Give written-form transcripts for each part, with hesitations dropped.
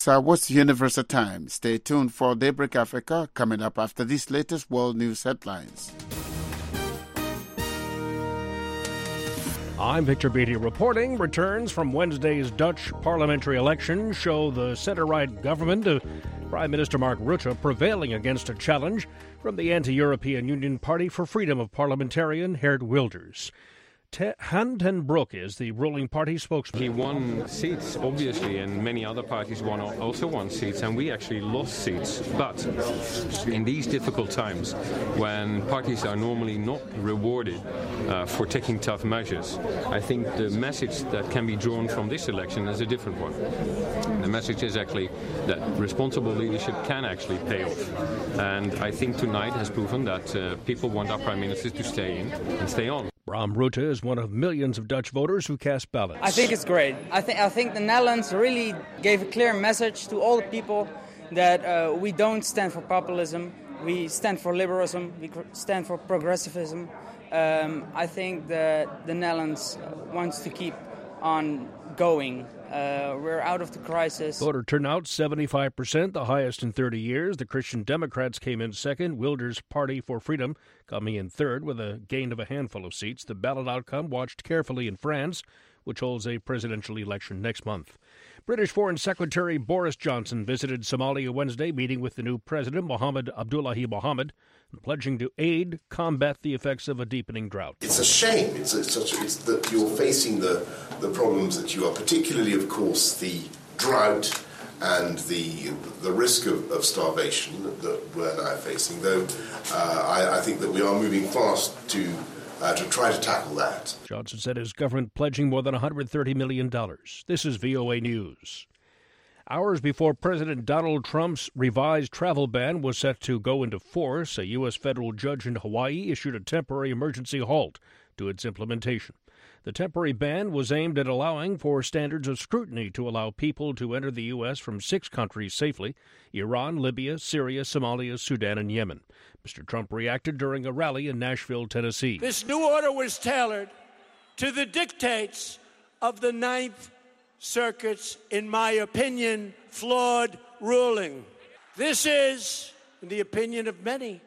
What's the Universal Time? Stay tuned for Daybreak Africa coming up after these latest world news headlines. I'm Victor Beattie reporting. Returns from Wednesday's Dutch parliamentary election show the centre-right government of Prime Minister Mark Rutte prevailing against a challenge from the anti-European Union Party for Freedom of parliamentarian Geert Wilders. Han ten Broek is the ruling party spokesman. He won seats, obviously, and many other parties also won seats, and we actually lost seats. But in these difficult times, when parties are normally not rewarded for taking tough measures, I think the message that can be drawn from this election is a different one. The message is actually that responsible leadership can actually pay off. And I think tonight has proven that people want our Prime Minister to stay in and stay on. Bram Rutte is one of millions of Dutch voters who cast ballots. I think it's great. I think the Netherlands really gave a clear message to all the people that we don't stand for populism. We stand for liberalism. We stand for progressivism. I think that the Netherlands wants to keep on going. We're out of the crisis. Voter turnout 75%, the highest in 30 years. The Christian Democrats came in second. Wilders' Party for Freedom coming in third with a gain of a handful of seats. The ballot outcome watched carefully in France, which holds a presidential election next month. British Foreign Secretary Boris Johnson visited Somalia Wednesday, meeting with the new president, Mohamed Abdullahi Mohamed, and pledging to combat the effects of a deepening drought. It's a shame. It's that you're facing the problems that you are, particularly, of course, the drought and the risk of starvation that we're now facing, though I think that we are moving fast to try to tackle that. Johnson said his government pledging more than $130 million. This is VOA News. Hours before President Donald Trump's revised travel ban was set to go into force, a U.S. federal judge in Hawaii issued a temporary emergency halt to its implementation. The temporary ban was aimed at allowing for standards of scrutiny to allow people to enter the U.S. from 6 countries safely: Iran, Libya, Syria, Somalia, Sudan, and Yemen. Mr. Trump reacted during a rally in Nashville, Tennessee. This new order was tailored to the dictates of the Ninth Circuit's, in my opinion, flawed ruling. This is, in the opinion of many,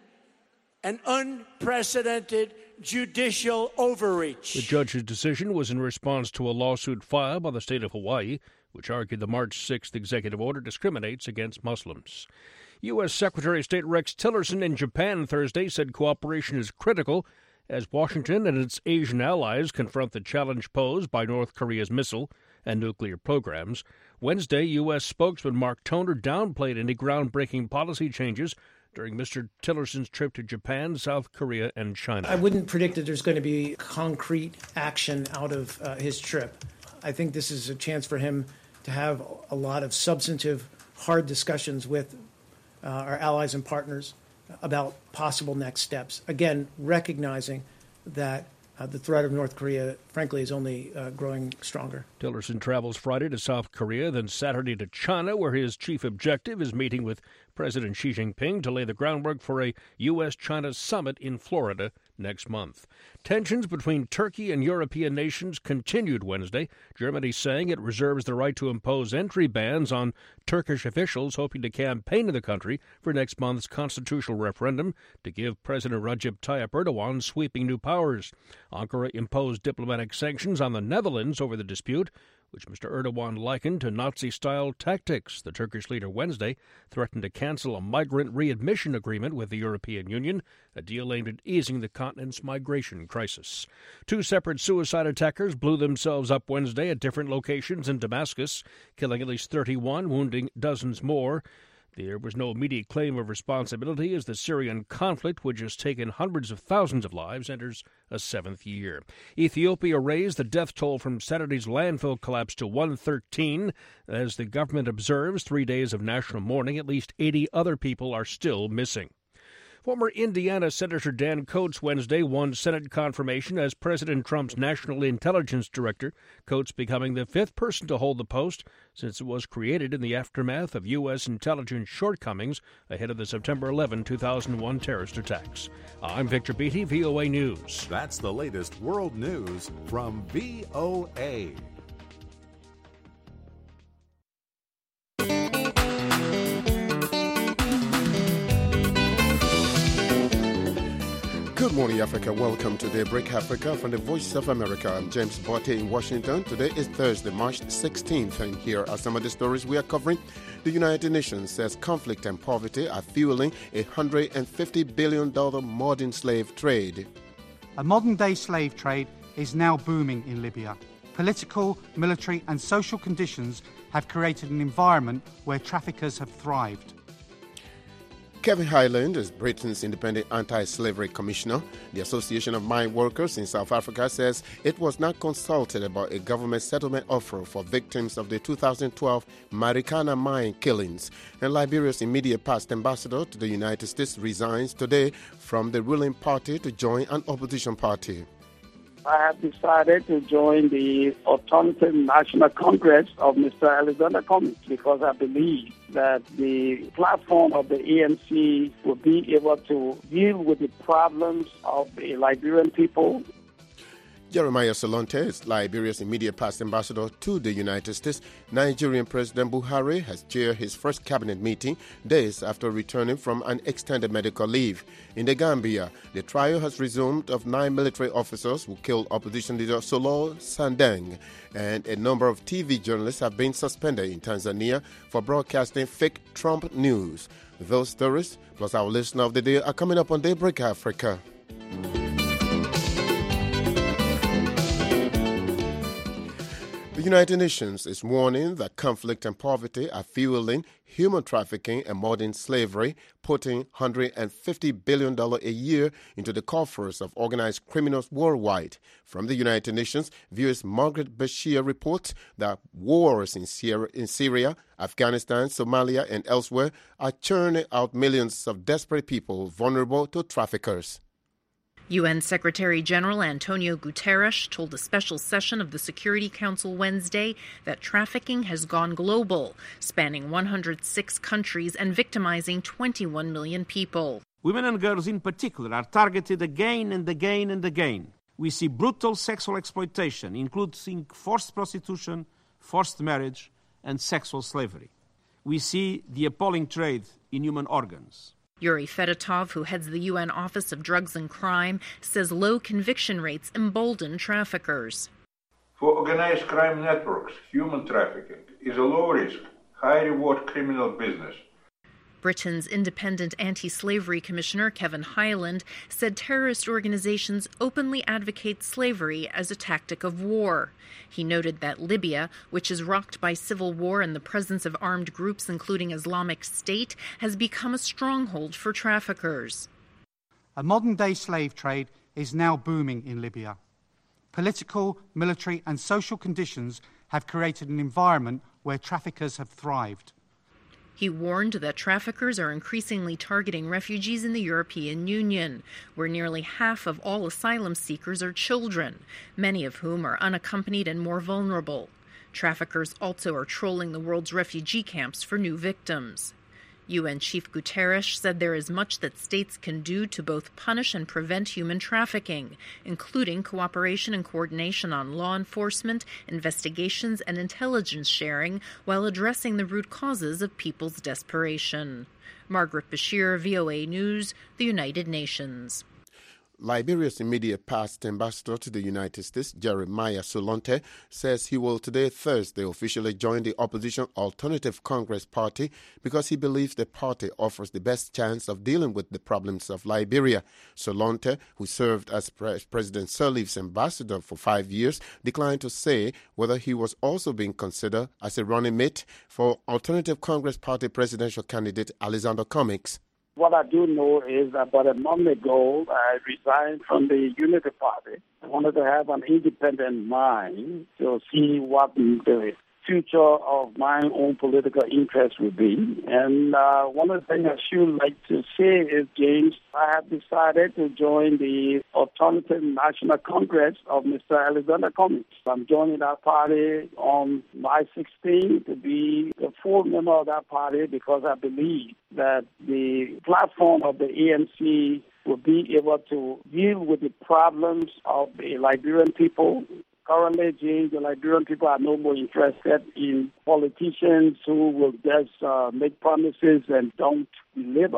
an unprecedented judicial overreach. The judge's decision was in response to a lawsuit filed by the state of Hawaii, which argued the March 6th executive order discriminates against Muslims. U.S. Secretary of State Rex Tillerson in Japan Thursday said cooperation is critical as Washington and its Asian allies confront the challenge posed by North Korea's missile and nuclear programs. Wednesday, U.S. spokesman Mark Toner downplayed any groundbreaking policy changes during Mr. Tillerson's trip to Japan, South Korea, and China. I wouldn't predict that there's going to be concrete action out of his trip. I think this is a chance for him to have a lot of substantive, hard discussions with our allies and partners about possible next steps. Again, recognizing that the threat of North Korea, frankly, is only growing stronger. Tillerson travels Friday to South Korea, then Saturday to China, where his chief objective is meeting with President Xi Jinping to lay the groundwork for a U.S.-China summit in Florida next month. Tensions between Turkey and European nations continued Wednesday, Germany saying it reserves the right to impose entry bans on Turkish officials hoping to campaign in the country for next month's constitutional referendum to give President Recep Tayyip Erdogan sweeping new powers. Ankara imposed diplomatic sanctions on the Netherlands over the dispute, which Mr. Erdogan likened to Nazi-style tactics. The Turkish leader Wednesday threatened to cancel a migrant readmission agreement with the European Union, a deal aimed at easing the continent's migration crisis. 2 separate suicide attackers blew themselves up Wednesday at different locations in Damascus, killing at least 31, wounding dozens more. There was no immediate claim of responsibility as the Syrian conflict, which has taken hundreds of thousands of lives, enters a 7th year. Ethiopia raised the death toll from Saturday's landfill collapse to 113. As the government observes 3 days of national mourning, at least 80 other people are still missing. Former Indiana Senator Dan Coats Wednesday won Senate confirmation as President Trump's National Intelligence Director, Coats becoming the 5th person to hold the post since it was created in the aftermath of U.S. intelligence shortcomings ahead of the September 11, 2001 terrorist attacks. I'm Victor Beattie, VOA News. That's the latest world news from VOA. Good morning, Africa. Welcome to Daybreak Africa from the Voice of America. I'm James Botte in Washington. Today is Thursday, March 16th, and here are some of the stories we are covering. The United Nations says conflict and poverty are fueling a $150 billion modern slave trade. A modern-day slave trade is now booming in Libya. Political, military and social conditions have created an environment where traffickers have thrived. Kevin Highland is Britain's independent anti-slavery commissioner. The Association of Mine Workers in South Africa says it was not consulted about a government settlement offer for victims of the 2012 Marikana mine killings. And Liberia's immediate past ambassador to the United States resigns today from the ruling party to join an opposition party. I have decided to join the Alternative National Congress of Mr. Alexander Cummings because I believe that the platform of the ANC will be able to deal with the problems of the Liberian people. Jeremiah Solonte is Liberia's immediate past ambassador to the United States. Nigerian President Buhari has chaired his first cabinet meeting days after returning from an extended medical leave. In the Gambia, the trial has resumed of 9 military officers who killed opposition leader Solo Sandeng, and a number of TV journalists have been suspended in Tanzania for broadcasting fake Trump news. Those stories, plus our listener of the day, are coming up on Daybreak Africa. The United Nations is warning that conflict and poverty are fueling human trafficking and modern slavery, putting $150 billion a year into the coffers of organized criminals worldwide. From the United Nations, viewers Margaret Bashir reports that wars in Syria, Afghanistan, Somalia, and elsewhere are churning out millions of desperate people vulnerable to traffickers. UN Secretary-General Antonio Guterres told a special session of the Security Council Wednesday that trafficking has gone global, spanning 106 countries and victimizing 21 million people. Women and girls in particular are targeted again and again and again. We see brutal sexual exploitation, including forced prostitution, forced marriage, and sexual slavery. We see the appalling trade in human organs. Yuri Fedotov, who heads the UN Office of Drugs and Crime, says low conviction rates embolden traffickers. For organized crime networks, human trafficking is a low-risk, high-reward criminal business. Britain's independent anti-slavery commissioner Kevin Highland said terrorist organizations openly advocate slavery as a tactic of war. He noted that Libya, which is rocked by civil war and the presence of armed groups including Islamic State, has become a stronghold for traffickers. A modern-day slave trade is now booming in Libya. Political, military and social conditions have created an environment where traffickers have thrived. He warned that traffickers are increasingly targeting refugees in the European Union, where nearly half of all asylum seekers are children, many of whom are unaccompanied and more vulnerable. Traffickers also are trolling the world's refugee camps for new victims. UN Chief Guterres said there is much that states can do to both punish and prevent human trafficking, including cooperation and coordination on law enforcement, investigations, and intelligence sharing, while addressing the root causes of people's desperation. Margaret Bashir, VOA News, the United Nations. Liberia's immediate past ambassador to the United States, Jeremiah Solonte, says he will today, Thursday, officially join the opposition Alternative Congress Party because he believes the party offers the best chance of dealing with the problems of Liberia. Solonte, who served as President Sirleaf's ambassador for 5 years, declined to say whether he was also being considered as a running mate for Alternative Congress Party presidential candidate Alexander Cummings. What I do know is that about a month ago, I resigned from the Unity Party. I wanted to have an independent mind to see what the future of my own political interest would be. And one of the things I should like to say is, James, I have decided to join the Alternative National Congress of Mr. Alexander Cummings. I'm joining that party on March 16 to be a full member of that party because I believe that the platform of the ANC will be able to deal with the problems of the Liberian people. Currently, James, the Liberian people are no more interested in politicians who will just make promises and don't deliver.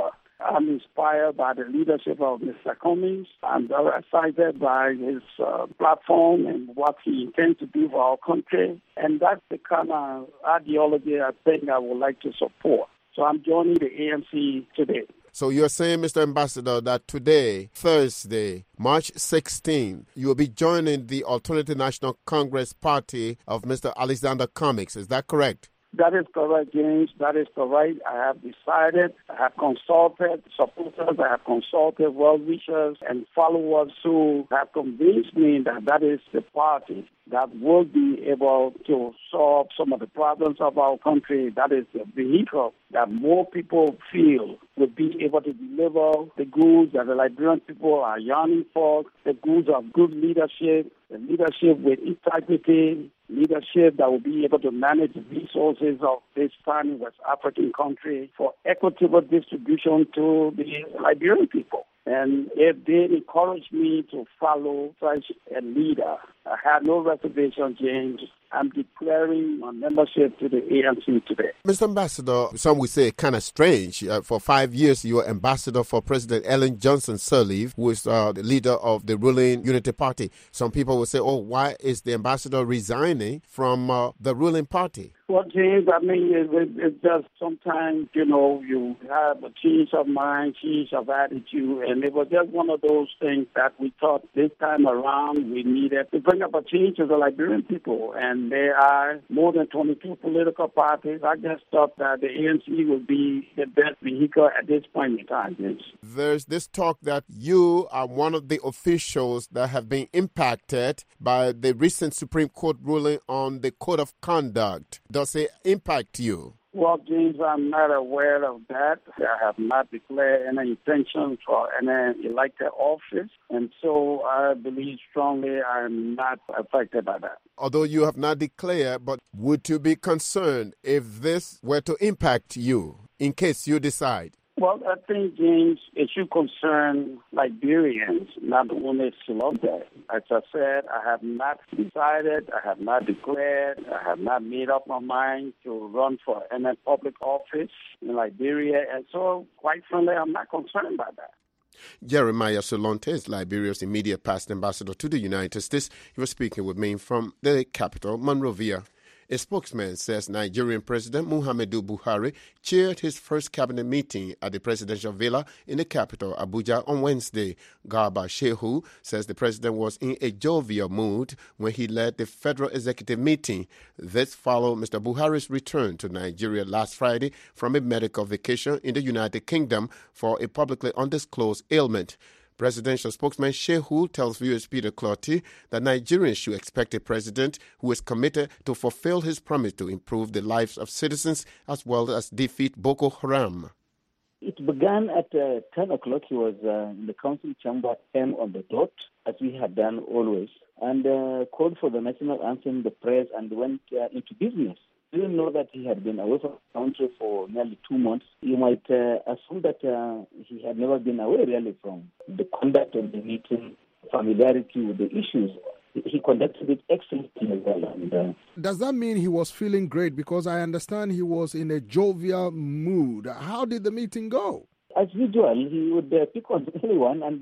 I'm inspired by the leadership of Mr. Cummings. I'm very excited by his platform and what he intends to do for our country. And that's the kind of ideology I think I would like to support. So I'm joining the ANC today. So you're saying, Mr. Ambassador, that today, Thursday, March 16, you will be joining the Alternative National Congress Party of Mr. Alexander Cummings. Is that correct? That is correct, James. That is correct. I have decided, I have consulted supporters, I have consulted well-wishers and followers who have convinced me that that is the party that will be able to solve some of the problems of our country. That is the vehicle that more people feel will be able to deliver the goods that the Liberian people are yearning for, the goods of good leadership, the leadership with integrity, leadership that will be able to manage the resources of this tiny West African country for equitable distribution to the Liberian people. And if they encourage me to follow such a leader, I have no reservation, James. I'm declaring my membership to the ANC today. Mr. Ambassador, some would say kind of strange. For 5 years, you were ambassador for President Ellen Johnson Sirleaf, who is the leader of the ruling Unity Party. Some people will say, oh, why is the ambassador resigning from the ruling party? Well, James, I mean, it's just sometimes, you have a change of mind, change of attitude, and it was just one of those things that we thought this time around we needed to bring up a change to the Liberian people. And there are more than 22 political parties. I just thought that the ANC would be the best vehicle at this point in time, James. There's this talk that you are one of the officials that have been impacted by the recent Supreme Court ruling on the Code of Conduct. Does it impact you? Well, James, I'm not aware of that. I have not declared any intention for any elected office, and so I believe strongly I'm not affected by that. Although you have not declared, but would you be concerned if this were to impact you in case you decide? Well, I think, James, it should concern Liberians, not only Silombe. As I said, I have not decided, I have not declared, I have not made up my mind to run for any public office in Liberia. And so, quite frankly, I'm not concerned by that. Jeremiah Solonte is Liberia's immediate past ambassador to the United States. He was speaking with me from the capital, Monrovia. A spokesman says Nigerian President Muhammadu Buhari chaired his first cabinet meeting at the presidential villa in the capital, Abuja, on Wednesday. Garba Shehu says the president was in a jovial mood when he led the federal executive meeting. This followed Mr. Buhari's return to Nigeria last Friday from a medical vacation in the United Kingdom for a publicly undisclosed ailment. Presidential spokesman Shehu tells viewers Peter Clotty that Nigerians should expect a president who is committed to fulfill his promise to improve the lives of citizens as well as defeat Boko Haram. It began at 10 o'clock. He was in the council chamber at 10 on the dot, as we had done always, and called for the national anthem, the prayers, and went into business. I didn't know that he had been away from the country for nearly 2 months. You might assume that he had never been away really from the conduct of the meeting, familiarity with the issues. He conducted it excellently as well. And, does that mean he was feeling great? Because I understand he was in a jovial mood. How did the meeting go? As usual, he would pick on anyone and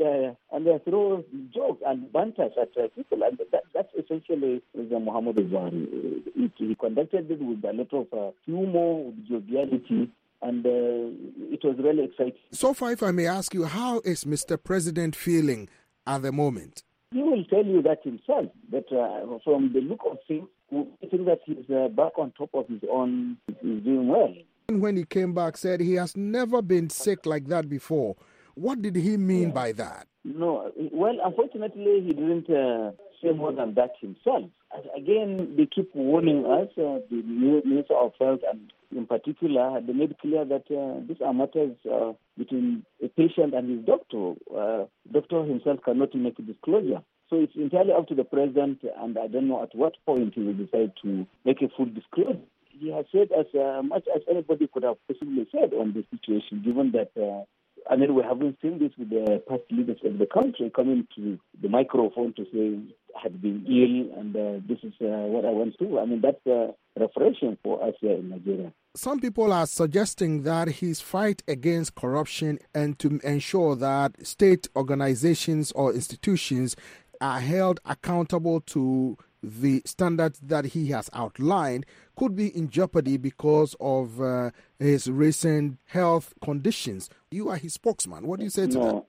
throw jokes and banters at people. And that's essentially the Muhammadu Buhari. He conducted it with a lot of humor, with joviality, and it was really exciting. So far, if I may ask you, how is Mr. President feeling at the moment? He will tell you that himself, that from the look of things, I think that he's back on top of his own, he's doing well. When he came back, said he has never been sick like that before. What did he mean by that? No, well, unfortunately, he didn't say more than that himself. Again, they keep warning us, the Minister of Health, and in particular, they made clear that these are matters between a patient and his doctor. Doctor himself cannot make a disclosure. So it's entirely up to the president, and I don't know at what point he will decide to make a full disclosure. He has said as much as anybody could have possibly said on this situation, given that I mean, we haven't seen this with the past leaders of the country coming to the microphone to say, I had been ill and this is what I went through. I mean, that's refreshing for us here in Nigeria. Some people are suggesting that his fight against corruption and to ensure that state organizations or institutions are held accountable to the standards that he has outlined could be in jeopardy because of his recent health conditions. You are his spokesman. What do you say to that?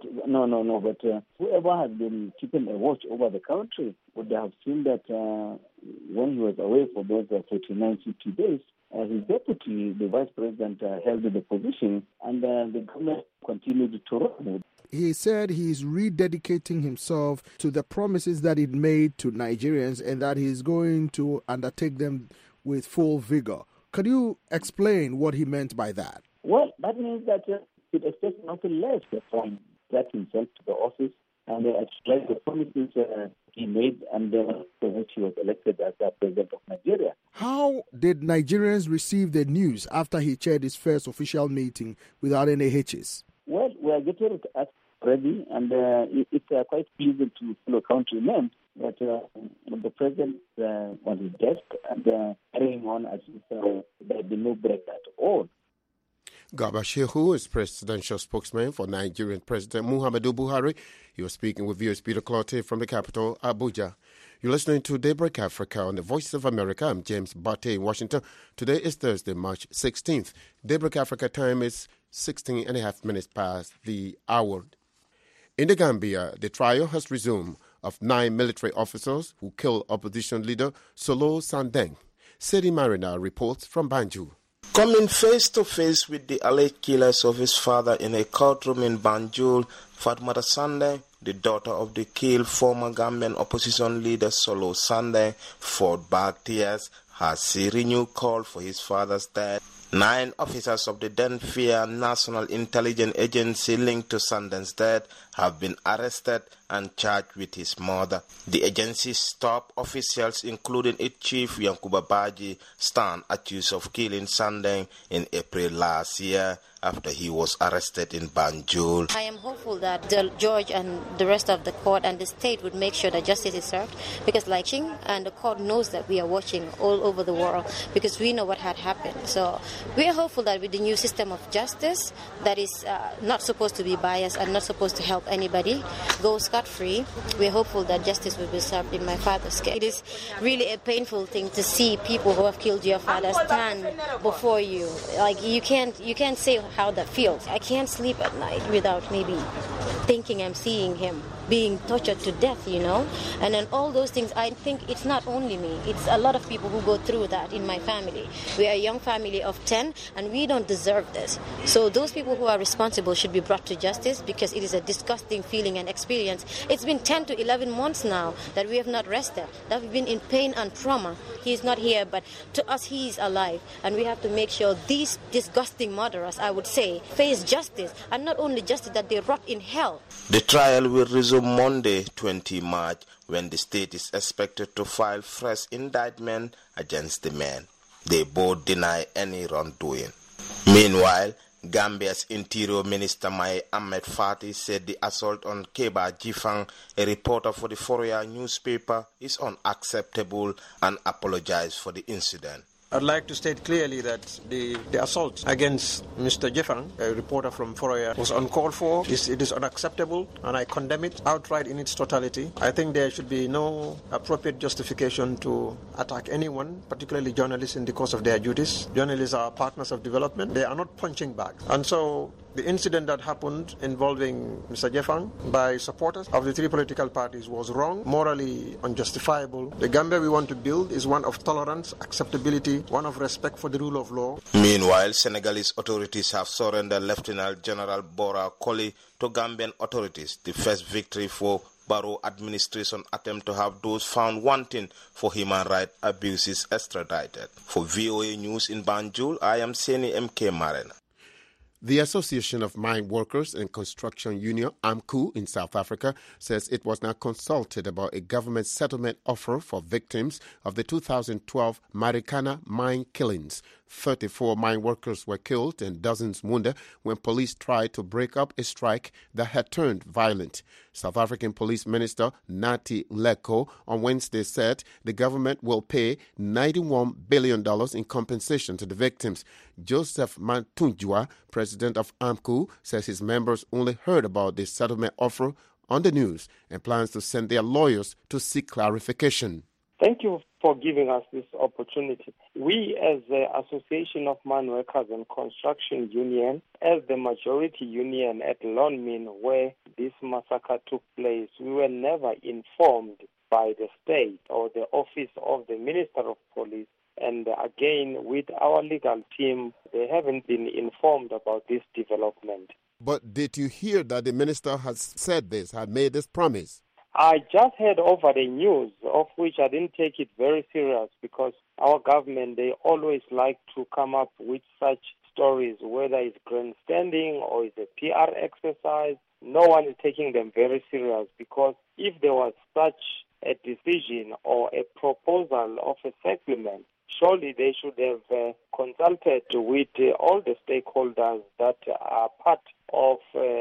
But whoever has been keeping a watch over the country would have seen that when he was away for those 49, 50 days, his deputy, the vice president, held the position, and the government continued to run. He said he's rededicating himself to the promises that he made to Nigerians and that he's going to undertake them with full vigor. Could you explain what he meant by that? Well, that means that he expects nothing less from that himself to the office and explain the promises he made and for which he was elected as the president of Nigeria. How did Nigerians receive the news after he chaired his first official meeting without any hitches? Well, we are getting it ready, and it's quite pleasant to fellow countrymen that the president on his desk and carrying on as if there had been no break at all. Garba Shehu is presidential spokesman for Nigerian President Muhammadu Buhari. He was speaking with viewers Peter Clottey from the capital, Abuja. You're listening to Daybreak Africa on the Voice of America. I'm James Barté in Washington. Today is Thursday, March 16th. Daybreak Africa time is 16 and a half minutes past the hour. In the Gambia, the trial has resumed of 9 military officers who killed opposition leader Solo Sandeng. Sedi Marina reports from Banjul. Coming face to face with the alleged killers of his father in a courtroom in Banjul, Fatmata Sandeng, the daughter of the killed former Gambian opposition leader Solo Sandeng, fought back tears as he renewed call for his father's death. 9 officers of the then feared National Intelligence Agency linked to Sandeng's death have been arrested and charged with his murder. The agency's top officials, including its chief Yankuba Baji, stand accused of killing Sandeng in April last year after he was arrested in Banjul. I am hopeful that the judge and the rest of the court and the state would make sure that justice is served, because like Ching and the court knows that we are watching all over the world because we know what had happened. So we are hopeful that with the new system of justice that is not supposed to be biased and not supposed to help anybody go scot-free, we are hopeful that justice will be served in my father's case. It is really a painful thing to see people who have killed your father stand before you. Like you can't say how that feels. I can't sleep at night without maybe thinking I'm seeing him being tortured to death, you know. And then all those things, I think it's not only me, it's a lot of people who go through that in my family. We are a young family of 10 and we don't deserve this. So those people who are responsible should be brought to justice, because it is a disgusting feeling and experience. It's been 10 to 11 months now that we have not rested, that we've been in pain and trauma. He is not here, but to us he is alive, and we have to make sure these disgusting murderers, I would say, face justice, and not only justice, that they rot in hell. The trial will resume Monday, 20 March, when the state is expected to file fresh indictment against the men. They both deny any wrongdoing. Meanwhile, Gambia's Interior Minister Mai Ahmed Fati said the assault on Keba Jifang, a reporter for the Foroyaa newspaper, is unacceptable and apologized for the incident. I'd like to state clearly that the assault against Mr. Jeffang, a reporter from Foroyaa, was uncalled for. It is unacceptable, and I condemn it outright in its totality. I think there should be no appropriate justification to attack anyone, particularly journalists, in the course of their duties. Journalists are partners of development. They are not punching back. And so the incident that happened involving Mr. Jeffang by supporters of the 3 political parties was wrong, morally unjustifiable. The Gambia we want to build is one of tolerance, acceptability, one of respect for the rule of law. Meanwhile, Senegalese authorities have surrendered Lieutenant General Bora Koli to Gambian authorities, the first victory for Barrow administration attempt to have those found wanting for human rights abuses extradited. For VOA News in Banjul, I am Seni MK Marena. The Association of Mine Workers and Construction Union, AMCU, in South Africa, says it was not consulted about a government settlement offer for victims of the 2012 Marikana mine killings. 34 mine workers were killed and dozens wounded when police tried to break up a strike that had turned violent. South African Police Minister Nathi Nhleko on Wednesday said the government will pay $91 billion in compensation to the victims. Joseph Mathunjwa, president of AMCU, says his members only heard about the settlement offer on the news and plans to send their lawyers to seek clarification. Thank you for giving us this opportunity. We, as the Association of Mine Workers and Construction Union, as the majority union at Lonmin, where this massacre took place, we were never informed by the state or the office of the Minister of Police. And again, with our legal team, they haven't been informed about this development. But did you hear that the minister has said this, had made this promise? I just heard over the news, of which I didn't take it very serious because our government, they always like to come up with such stories, whether it's grandstanding or it's a PR exercise. No one is taking them very serious because if there was such a decision or a proposal of a settlement, surely they should have consulted with all the stakeholders that are part of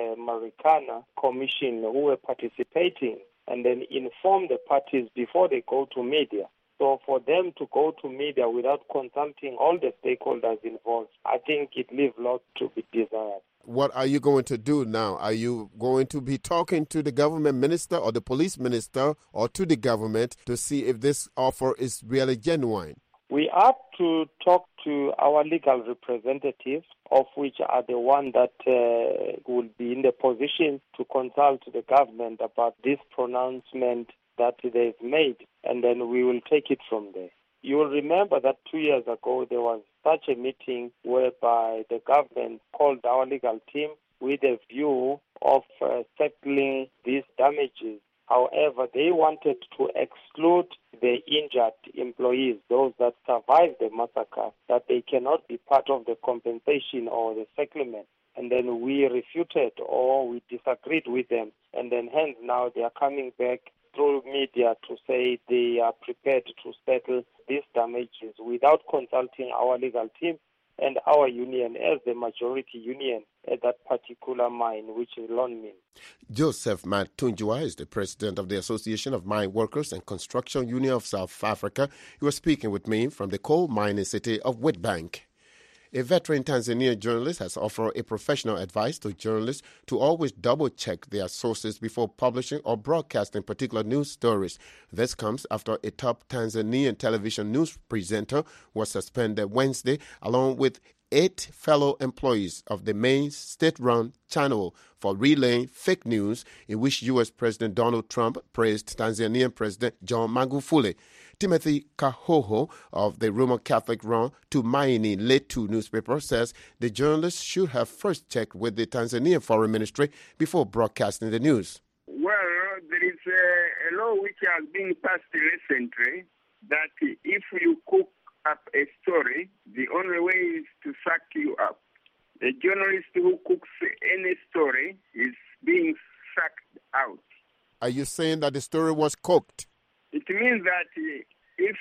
Marikana Commission who were participating, and then inform the parties before they go to media. So for them to go to media without consulting all the stakeholders involved, I think it leaves a lot to be desired. What are you going to do now? Are you going to be talking to the government minister or the police minister or to the government to see if this offer is really genuine? We are to talk to our legal representatives, of which are the one that will be in the position to consult the government about this pronouncement that they've made, and then we will take it from there. You will remember that 2 years ago there was such a meeting whereby the government called our legal team with a view of settling these damages. However, they wanted to exclude the injured employees, those that survived the massacre, that they cannot be part of the compensation or the settlement. And then we refuted or we disagreed with them. And then hence now they are coming back through media to say they are prepared to settle these damages without consulting our legal team and our union as the majority union at that particular mine, which is Lonmin. Joseph Mathunjwa is the president of the Association of Mine Workers and Construction Union of South Africa. He was speaking with me from the coal mining city of Witbank. A veteran Tanzanian journalist has offered a professional advice to journalists to always double-check their sources before publishing or broadcasting particular news stories. This comes after a top Tanzanian television news presenter was suspended Wednesday, along with 8 fellow employees of the main state-run channel for relaying fake news in which U.S. President Donald Trump praised Tanzanian President John Magufuli. Timothy Kahoho of the Roman Catholic-run Tumaini Letu newspaper says the journalists should have first checked with the Tanzanian Foreign Ministry before broadcasting the news. Well, there is a law which has been passed recently that if you cook up a story, the only way is to suck you up. The journalist who cooks any story is being sucked out. Are you saying that the story was cooked? It means that if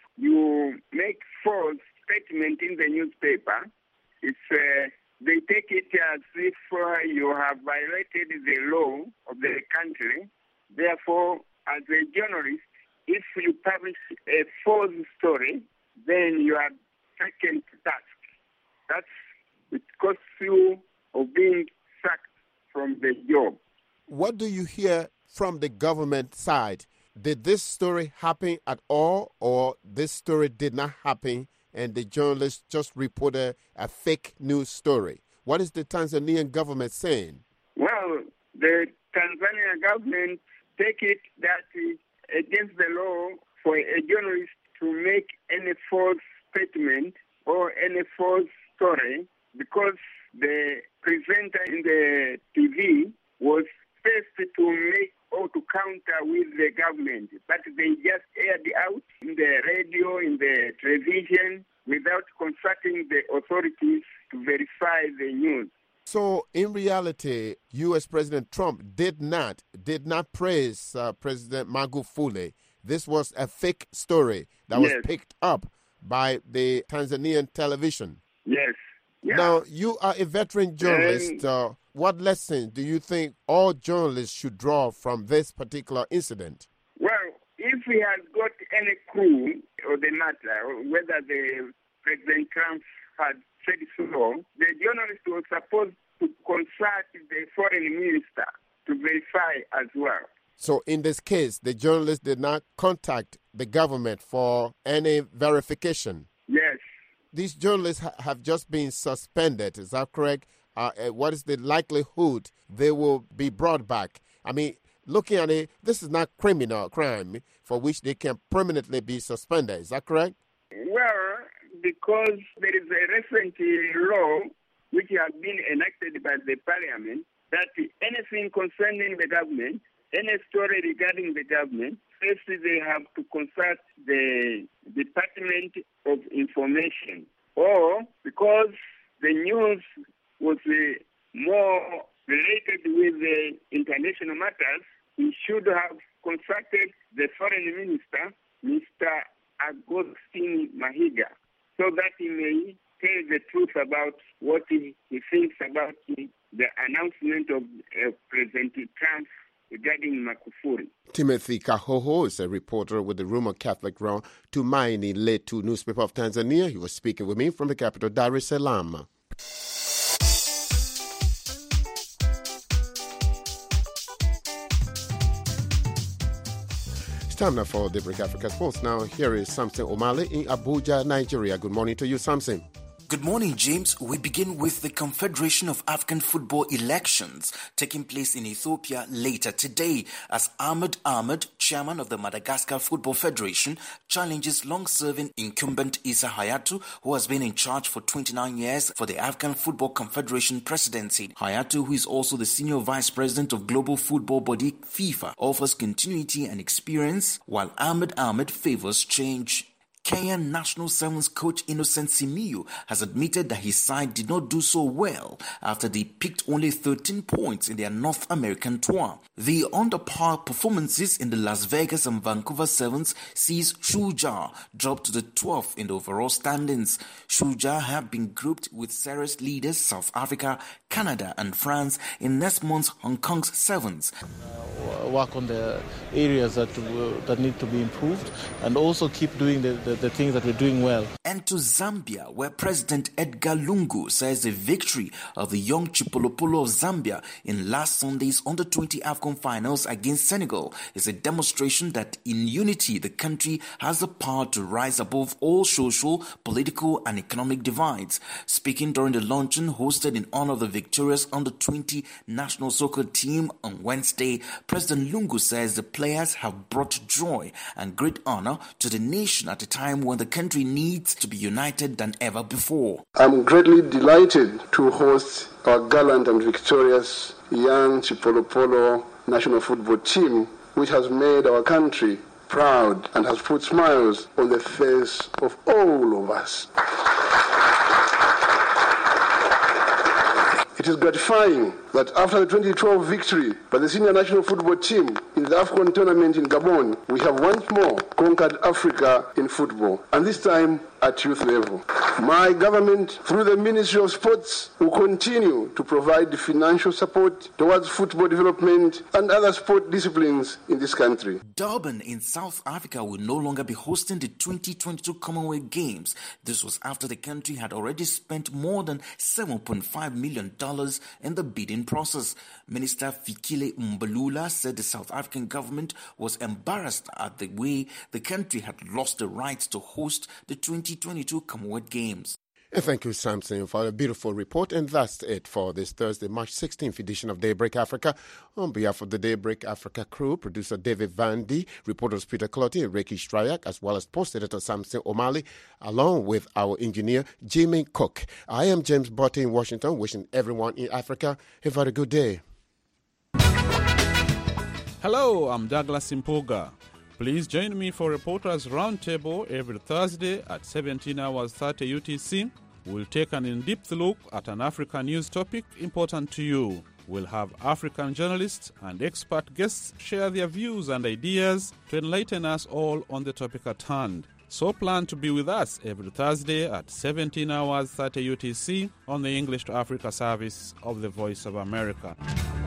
you make false statement in the newspaper, they take it as if you have violated the law of the country. Therefore, as a journalist, if you publish a false story, then you are taken to task. It costs you of being sacked from the job. What do you hear from the government side? Did this story happen at all, or this story did not happen and the journalist just reported a fake news story? What is the Tanzanian government saying? Well, the Tanzanian government take it that against the law for a journalist to make any false statement or any false story, because the presenter in the TV was first to make or to counter with the government, but they just aired out in the radio, in the television, without consulting the authorities to verify the news. So, in reality, U.S. President Trump did not praise President Magufuli. This was a fake story that was picked up by the Tanzanian television. Yes. Yeah. Now, you are a veteran journalist. What lessons do you think all journalists should draw from this particular incident? Well, if we had got any clue of the matter, whether the President Trump had said so, the journalist was supposed to consult the foreign minister to verify as well. So in this case, the journalist did not contact the government for any verification? Yes. These journalists have just been suspended, is that correct? What is the likelihood they will be brought back? I mean, looking at it, this is not criminal crime for which they can permanently be suspended, is that correct? Well, because there is a recent law which has been enacted by the parliament that anything concerning the government, any story regarding the government, first they have to consult the Department of Information. Or because the news was more related with the international matters, he should have consulted the foreign minister, Mr. Agustin Mahiga, so that he may tell the truth about what he thinks about the announcement of President Trump regarding Magufuli. Timothy Kahoho is a reporter with the Roman Catholic Round Tumaini Letu newspaper of Tanzania. He was speaking with me from the capital, Dar es Salaam. It's time now for Daybreak Africa Sports. Now, here is Samson Omale in Abuja, Nigeria. Good morning to you, Samson. Good morning, James. We begin with the Confederation of African Football elections taking place in Ethiopia later today as Ahmed Ahmed, chairman of the Madagascar Football Federation, challenges long-serving incumbent Issa Hayatou, who has been in charge for 29 years for the African Football Confederation presidency. Hayatou, who is also the senior vice president of global football body FIFA, offers continuity and experience, while Ahmed Ahmed favors change. Kenyan national sevens coach Innocent Simiyu has admitted that his side did not do so well after they picked only 13 points in their North American tour. The under-par performances in the Las Vegas and Vancouver Sevens sees Shujaa drop to the 12th in the overall standings. Shujaa have been grouped with series leaders South Africa, Canada and France in next month's Hong Kong's Sevens. Work on the areas that need to be improved and also keep doing the things that we're doing well. And to Zambia, where President Edgar Lungu says the victory of the young Chipolopolo of Zambia in last Sunday's Under-20 AFCON finals against Senegal is a demonstration that in unity the country has the power to rise above all social, political and economic divides. Speaking during the luncheon hosted in honor of the victorious Under-20 national soccer team on Wednesday, President Lungu says the players have brought joy and great honor to the nation at a time when the country needs to be united than ever before. I'm greatly delighted to host our gallant and victorious young Chipolopolo national football team, which has made our country proud and has put smiles on the face of all of us. It is gratifying that after the 2012 victory by the senior national football team in the AFCON tournament in Gabon, we have once more conquered Africa in football, and this time at youth level. My government, through the Ministry of Sports, will continue to provide the financial support towards football development and other sport disciplines in this country. Durban in South Africa will no longer be hosting the 2022 Commonwealth Games. This was after the country had already spent more than $7.5 million in the bidding process. Minister Fikile Mbalula said the South African government was embarrassed at the way the country had lost the rights to host the 2022 Commonwealth Games. And thank you, Samson, for a beautiful report. And that's it for this Thursday, March 16th edition of Daybreak Africa. On behalf of the Daybreak Africa crew, producer David Vandy, reporters Peter Clotty and Ricky Stryak, as well as post editor Samson Omale, along with our engineer Jimmy Cook. I am James Botte in Washington, wishing everyone in Africa a very good day. Hello, I'm Douglas Impoga. Please join me for Reporters Roundtable every Thursday at 17 hours 30 UTC, We'll take an in-depth look at an African news topic important to you. We'll have African journalists and expert guests share their views and ideas to enlighten us all on the topic at hand. So plan to be with us every Thursday at 17 hours 30 UTC on the English to Africa service of the Voice of America.